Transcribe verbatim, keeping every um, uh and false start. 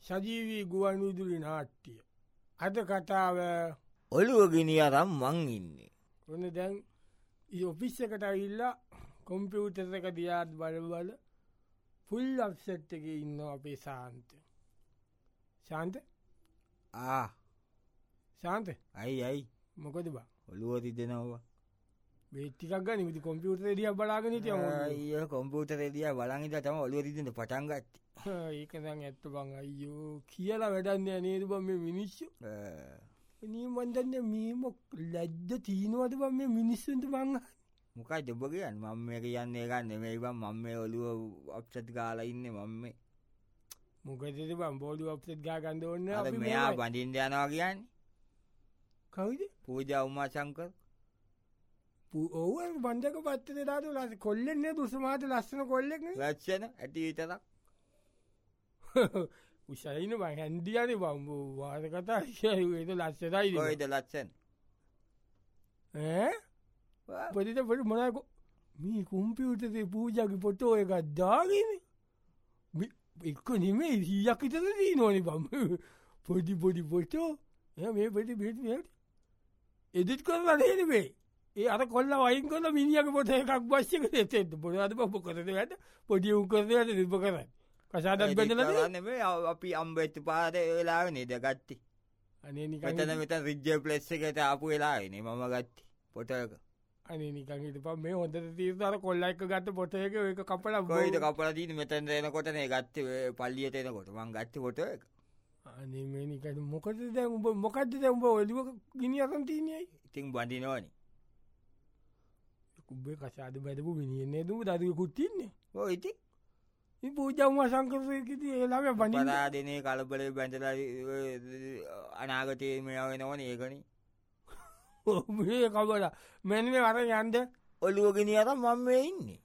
සජීවී ගුවන් විදුලි නාට්‍ය. අද කතාව ඔළුව ගිනි අරන් මං ඉන්නේ. ඔන්න දැන් ඔෆිස් එකට ඇවිල්ලා කොම්පියුටර් එක දිහාත් බල බල ෆුල් අප්සෙට් එකේ ඉන්නවා අපේ ශාන්ත. ශාන්ත? ආ ශාන්ත? අයි අයි මොකද බං? ඔළුව රිදෙනවා. මේ ටිකක් ගන්න ඉතින් කොම්පියුටර් දිහා බලාගෙන හිටියම අයියෝ කොම්පියුටර් දිහා බලන් ඉඳලා තමයි ඔළුව රිදෙන්න පටන් ගත්තේ. ඒක දැන් ඇත්ත බං අයියෝ කියලා වැඩක් නෑ නේද බං මේ මිනිස්සු. අනේ මන් දන්නේ මේ මොක ලැජ්ජ තියනවද බං මේ මිනිස්සුන්ට මං. මොකයිද ඔබ කියන්නේ? මම මේ කියන්නේ ඒක නෙමෙයි බං. මම මේ ඔළුව අප්සෙට් ගාලා ඉන්නේ මම මේ. මොකදද බං බෝඩු අප්සෙට් ගා ගන්න ඕනේ අපි මෙයා බඳින්න යනවා කියන්නේ. කවුද? පූජා උමා ශංකර්. ඔව් ඒ බන්දක පත්තේ දාලා කොල්ලෙක් නේද උසමාට ලස්සන කොල්ලෙක් නේ. ලස්සන ඇටි විතරක්. උසයින බං හැන්දියානේ බං වාද කතා ඒක ලස්සනයි. කොයිද ලස්සන? ඈ? පොඩිද පොඩි මොනවාද මේ කොම්පියුටරේ පූජාගේ ෆොටෝ එකක් දාගෙන මේ එක්ක නෙමෙයි සීයක් විතර දිනවනේ බං. පොඩි පොඩි ෆොටෝ. එයා මේ පොඩි බෙහෙත් මේ එඩිට් කරලා නේද මේ? ඒ අර කොල්ලා වයින් කරලා මිනිහාගේ ෆොටෝ එකක් බස් එකට දෙන්න. මොනවද බබ කරන්නේ වැඩ? පොඩි උන් කරන්නේ වැඩ ඉබ කරන්නේ. කසාදක් බෙදලා නෙමෙයි අපි අම්බෙත් පාරේ වෙලාවේ නේද ගත්තේ. අනේ නිකන් මෙතන මෙතන රිජ්ජර් ප්ලස් එකට ආපු වෙලාවේ නේ මම ගත්තේ ෆොටෝ එක. අනේ නිකන් හිටපන් මේ හොඳට තියෙන අර කොල්ලා එක්ක ගත්ත ෆොටෝ එක ඒක කපලා කොයිද කපලා තියෙන්නේ මෙතෙන් එනකොට නේ ගත්තේ පල්ලියට එනකොට මං ගත්තේ ෆොටෝ එක. අනේ මේ නිකන් මොකටද දැන් උඹ මොකද්ද දැන් උඹ ඔළුව ගිනි අරන් තියන්නේ? ඉතින් බඳිනවනේ. උඹේ කසාද බැදපු මිනිහ නේද උඹ දරුවෙකුත් ඉන්නේ. ඔව් ඉතින් මේ පූජා උමා ශංකරේ කිව්දී ඒ ළමයා බඳින්න. පරාදෙනේ කලබලේ බැඳලා අනාගතේ මේව වෙනවනේ ඒකනේ. ඔව් මේ කවලා මෙන්න මේ අර යන්න ඔළුව ගිනි අරන් මම මේ ඉන්නේ.